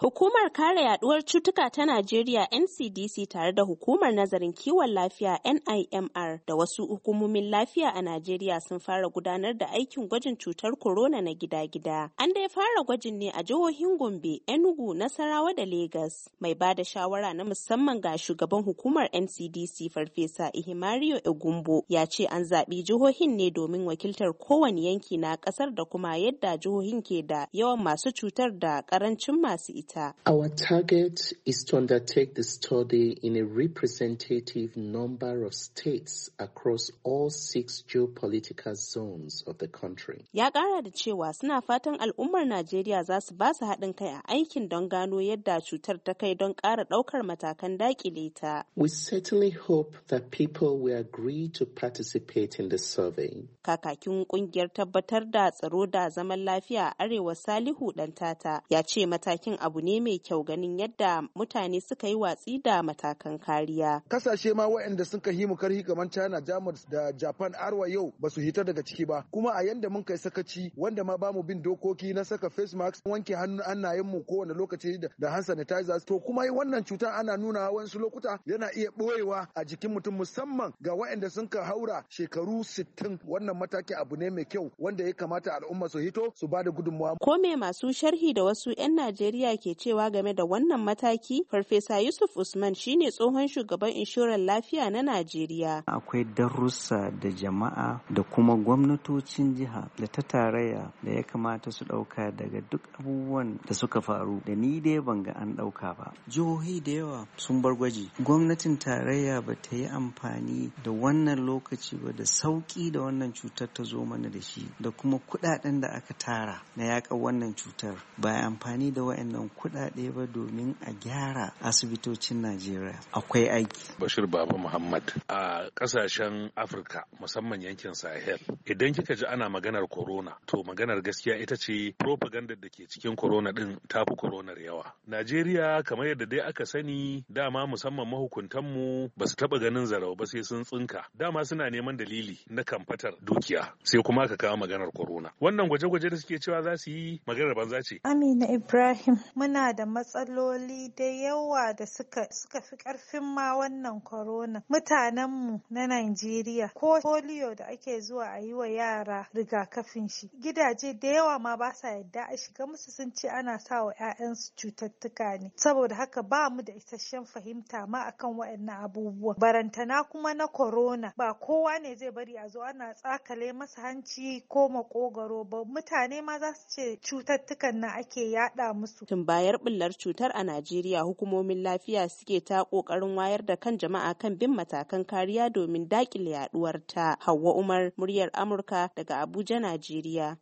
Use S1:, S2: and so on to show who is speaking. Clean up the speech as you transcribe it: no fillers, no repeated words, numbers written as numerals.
S1: Hukumar Kare Yaduwar Cutuka ta Najeriya NCDC tare da Hukumar Nazarin Kiwon Lafiya NIMR da wasu hukumomin lafiya a Najeriya sun fara gudanar da aikin gwajin cutar corona na gida-gida. An dai fara gwajin ne a jihohin Gombe, Enugu, Nasarawa da Legas. Mai ba da shawara na musamman ga shugaban hukumar NCDC Farfesa Ihimariyo Egumbo ya ce an zaɓi jihohin ne domin wakiltar kowane yanki na ƙasar da kuma yadda jihohin ke da yawan masu cutar da ƙarancin masu ita.
S2: Our target is to undertake the study in a representative number of states across all 6 geopolitical zones of the country.
S1: Ya ƙara da cewa suna fatan al'ummar Najeriya za su ba su haɗin kai a aikin don gano yadda cutar ta kai don ƙara ɗaukar matakan daƙile ta.
S2: We certainly hope that people will agree to participate in the survey.
S1: Kakakin ƙungiyar tabbatar da tsaro da zaman lafiya a Arewa Salihu Ɗantata ya ce matakin abu ne mai kyau ganin yadda mutane suka yi watsi da matakan kariya.
S3: Kasashe ma waɗanda sun kai mu karhi kamar China, Jamus da Japan arwa yau ba su hita daga ciki ba. Kuma a yanda mun kai sakaci wanda ma bamu bin dokoki na saka face mask, wanke hannayen mu kowane lokaci da hand sanitizers. To kuma wannan cutar ana nuna wasu lokuta yana iya ɓoyewa a jikin mutum musamman ga waɗanda sun ka haura shekaru 60. Wannan mataki abu ne mai kyau wanda ya kamata al'umma su hito su ba da gudunmawa.
S1: Ko me masu sharhi da wasu 'yan Najeriya ke cewa game da wannan mataki? Farfesa Yusuf Usman shine tsohon shugaban inshorar lafiya na Najeriya.
S4: Akwai darussa da jama'a da kuma gwamnatocin jiha da ta tarayya da ya kamata su ɗauka daga duk abubuwan da suka faru da ni dai ban ga an ɗauka ba. Jihohi da yawa sun bar gwaji. Gwamnatin tarayya ba ta yi amfani da wannan lokaci ba da sauƙi da wannan cutar ta zo mana da shi da kuma kuɗaɗen da aka tara na yaƙar wannan cutar ba amfani da wa'annan kuɗaɗe ba domin a gyara asibitocin Najeriya. Akwai aiki.
S5: Bashir Baba Muhammad a ƙasashen Afirka musamman yankin Sahel. Idan kika ji ana maganar corona to maganar gaskiya ita ce propaganda da ke cikin corona din tafi coronar yawa. Najeriya kamar yadda dai aka sani dama musamman mahukuntanmu ba su taɓa ganin zarau ba sai sun tsinka. Dama suna neman dalili na kamfatar dukiya sai kuma aka kawo maganar corona. Wannan gwaje-gwaje da suke cewa za su yi maganar banza ce.
S6: Amina Ibrahim, muna da matsaloli da yawa da suka fi karfin ma wannan corona. Mutanenmu na Najeriya ko polio da ake zuwa a yi wa yara rigakafin shi. Gidaje da yawa ma ba sa yadda a shiga musu, sun ce ana sa wa 'ya'yansu cututtuka ne. Saboda haka ba mu da isasshen fahimta ma akan waɗannan abubuwa. Barantana kuma na corona ba kowa ne zai bari a zo ana tsakale masa hanci ko makogaro ba. Mutane ma za su ce cututtukan na ake yada musu.
S1: Tun bayar bullar cutar a Najeriya, hukumomin lafiya suke ta kokarin wayar da kan jama'a kan bin matakan kariya domin dakile yaduwar ta. Hauwa Umar, muryar Amurka daga Abuja, Najeriya.